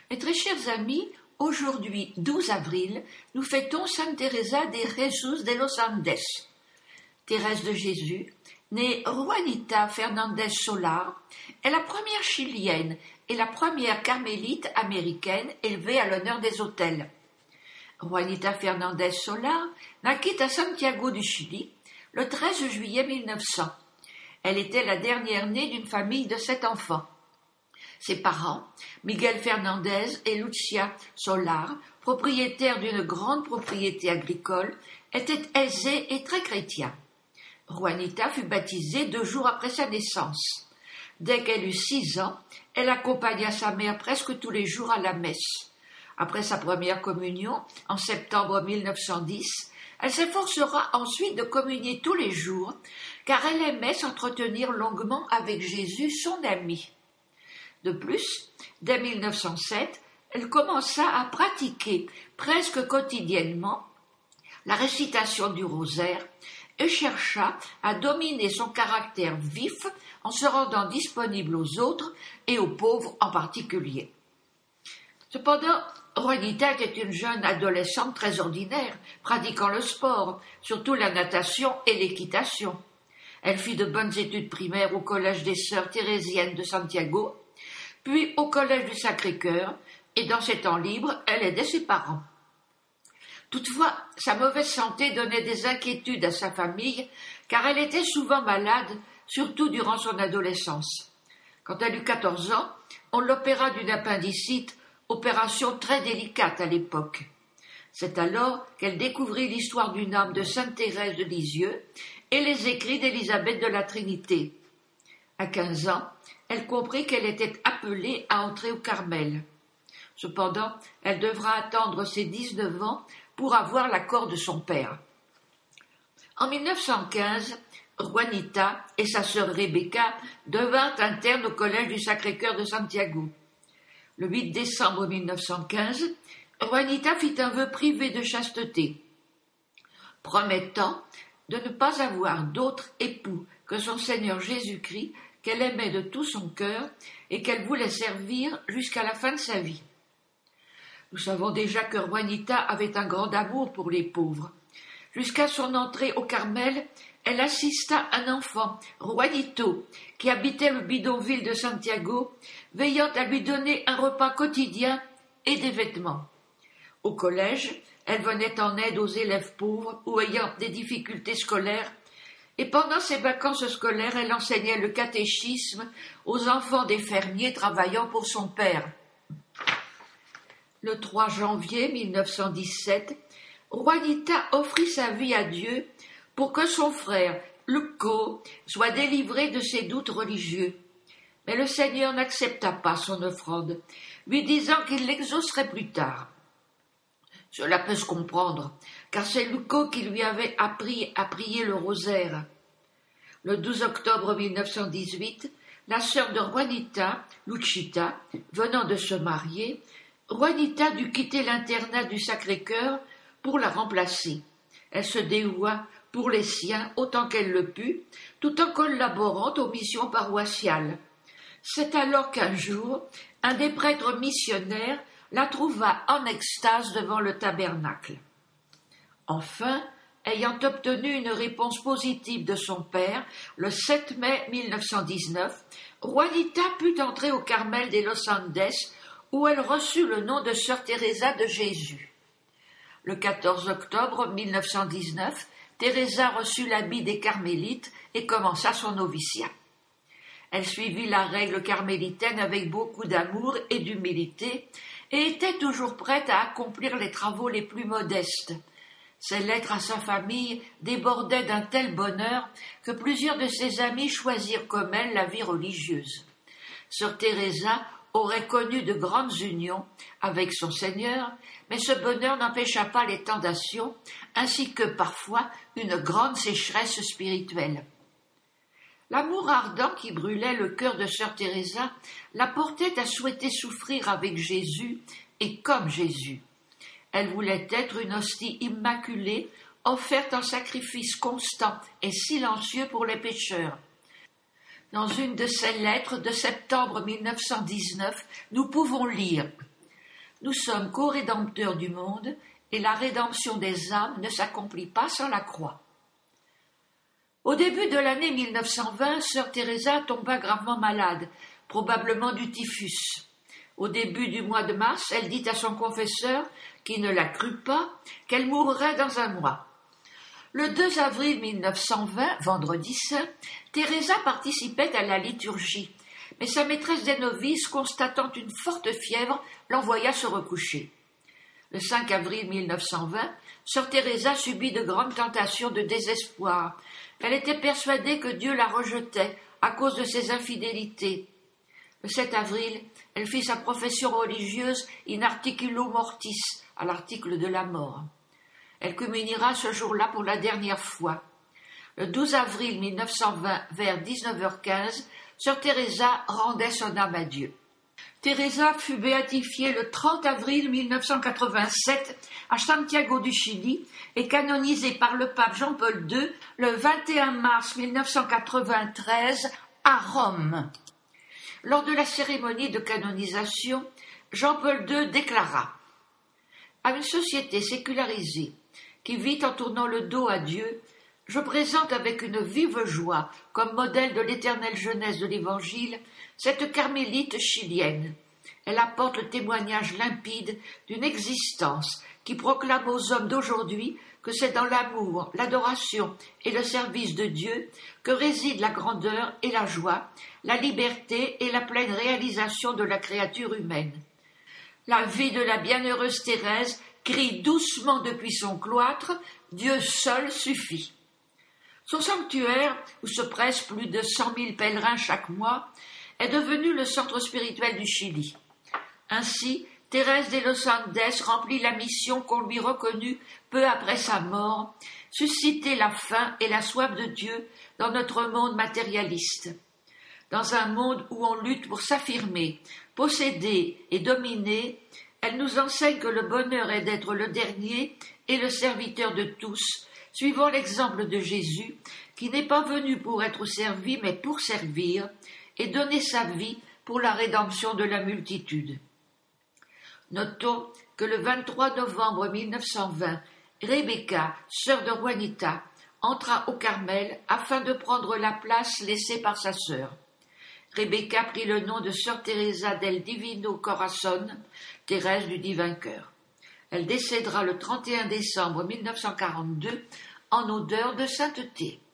Mes très chers amis, aujourd'hui, 12 avril, nous fêtons Sainte Teresa de Jesús de los Andes. Thérèse de Jésus, née Juanita Fernández Solar, est la première chilienne et la première carmélite américaine élevée à l'honneur des autels. Juanita Fernández Solar naquit à Santiago du Chili le 13 juillet 1900. Elle était la dernière née d'une famille de 7 enfants. Ses parents, Miguel Fernandez et Lucia Solar, propriétaires d'une grande propriété agricole, étaient aisés et très chrétiens. Juanita fut baptisée 2 jours après sa naissance. Dès qu'elle eut 6 ans, elle accompagna sa mère presque tous les jours à la messe. Après sa première communion, en septembre 1910, elle s'efforcera ensuite de communier tous les jours, car elle aimait s'entretenir longuement avec Jésus, son ami. De plus, dès 1907, elle commença à pratiquer presque quotidiennement la récitation du rosaire et chercha à dominer son caractère vif en se rendant disponible aux autres et aux pauvres en particulier. Cependant, Juanita était une jeune adolescente très ordinaire, pratiquant le sport, surtout la natation et l'équitation. Elle fit de bonnes études primaires au collège des Sœurs Thérésiennes de Santiago, puis au collège du Sacré-Cœur, et dans ses temps libres, elle aidait ses parents. Toutefois, sa mauvaise santé donnait des inquiétudes à sa famille, car elle était souvent malade, surtout durant son adolescence. Quand elle eut 14 ans, on l'opéra d'une appendicite, opération très délicate à l'époque. C'est alors qu'elle découvrit l'histoire d'une âme de Sainte Thérèse de Lisieux et les écrits d'Élisabeth de la Trinité. À 15 ans, elle comprit qu'elle était appelée à entrer au Carmel. Cependant, elle devra attendre ses 19 ans pour avoir l'accord de son père. En 1915, Juanita et sa sœur Rebecca devinrent internes au collège du Sacré-Cœur de Santiago. Le 8 décembre 1915, Juanita fit un vœu privé de chasteté, promettant de ne pas avoir d'autre époux que son Seigneur Jésus-Christ, qu'elle aimait de tout son cœur et qu'elle voulait servir jusqu'à la fin de sa vie. Nous savons déjà que Juanita avait un grand amour pour les pauvres. Jusqu'à son entrée au Carmel, elle assista un enfant, Juanito, qui habitait le bidonville de Santiago, veillant à lui donner un repas quotidien et des vêtements. Au collège, elle venait en aide aux élèves pauvres ou ayant des difficultés scolaires, et pendant ses vacances scolaires, elle enseignait le catéchisme aux enfants des fermiers travaillant pour son père. Le 3 janvier 1917, Juanita offrit sa vie à Dieu pour que son frère, Luco, soit délivré de ses doutes religieux. Mais le Seigneur n'accepta pas son offrande, lui disant qu'il l'exaucerait plus tard. Cela peut se comprendre, car c'est Luco qui lui avait appris à prier le rosaire. Le 12 octobre 1918, la sœur de Juanita, Luchita, venant de se marier, Juanita dut quitter l'internat du Sacré-Cœur pour la remplacer. Elle se dévoua pour les siens autant qu'elle le put, tout en collaborant aux missions paroissiales. C'est alors qu'un jour, un des prêtres missionnaires la trouva en extase devant le tabernacle. Enfin, ayant obtenu une réponse positive de son père, le 7 mai 1919, Juanita put entrer au Carmel de los Andes, où elle reçut le nom de Sœur Teresa de Jésus. Le 14 octobre 1919, Teresa reçut l'habit des carmélites et commença son noviciat. Elle suivit la règle carmélitaine avec beaucoup d'amour et d'humilité et était toujours prête à accomplir les travaux les plus modestes. Ses lettres à sa famille débordaient d'un tel bonheur que plusieurs de ses amis choisirent comme elle la vie religieuse. Sœur Teresa aurait connu de grandes unions avec son Seigneur, mais ce bonheur n'empêcha pas les tentations, ainsi que parfois une grande sécheresse spirituelle. L'amour ardent qui brûlait le cœur de sœur Teresa la portait à souhaiter souffrir avec Jésus et comme Jésus. Elle voulait être une hostie immaculée, offerte en sacrifice constant et silencieux pour les pécheurs. Dans une de ses lettres de septembre 1919, nous pouvons lire nous sommes co-rédempteurs du monde et la rédemption des âmes ne s'accomplit pas sans la croix. Au début de l'année 1920, sœur Teresa tomba gravement malade, probablement du typhus. Au début du mois de mars, elle dit à son confesseur, qui ne la crut pas, qu'elle mourrait dans un mois. Le 2 avril 1920, vendredi saint, Teresa participait à la liturgie, mais sa maîtresse des novices, constatant une forte fièvre, l'envoya se recoucher. Le 5 avril 1920, sœur Teresa subit de grandes tentations de désespoir. Elle était persuadée que Dieu la rejetait à cause de ses infidélités. Le 7 avril, elle fit sa profession religieuse in articulo mortis, à l'article de la mort. Elle communiera ce jour-là pour la dernière fois. Le 12 avril 1920, vers 19h15, sœur Teresa rendait son âme à Dieu. Teresa fut béatifiée le 30 avril 1987 à Santiago du Chili et canonisée par le pape Jean-Paul II le 21 mars 1993 à Rome. Lors de la cérémonie de canonisation, Jean-Paul II déclara « À une société sécularisée qui vit en tournant le dos à Dieu, je présente avec une vive joie, comme modèle de l'éternelle jeunesse de l'Évangile, cette carmélite chilienne. Elle apporte le témoignage limpide d'une existence qui proclame aux hommes d'aujourd'hui que c'est dans l'amour, l'adoration et le service de Dieu que résident la grandeur et la joie, la liberté et la pleine réalisation de la créature humaine. La vie de la bienheureuse Thérèse crie doucement depuis son cloître « Dieu seul suffit ». Son sanctuaire, où se pressent plus de 100 000 pèlerins chaque mois, est devenu le centre spirituel du Chili. Ainsi, Thérèse de los Andes remplit la mission qu'on lui reconnut peu après sa mort, susciter la faim et la soif de Dieu dans notre monde matérialiste. Dans un monde où on lutte pour s'affirmer, posséder et dominer, elle nous enseigne que le bonheur est d'être le dernier et le serviteur de tous, suivant l'exemple de Jésus, qui n'est pas venu pour être servi, mais pour servir, et donner sa vie pour la rédemption de la multitude. Notons que le 23 novembre 1920, Rebecca, sœur de Juanita, entra au Carmel afin de prendre la place laissée par sa sœur. Rebecca prit le nom de sœur Teresa del Divino Corazón, Thérèse du Divin Cœur. Elle décédera le 31 décembre 1942 en odeur de sainteté.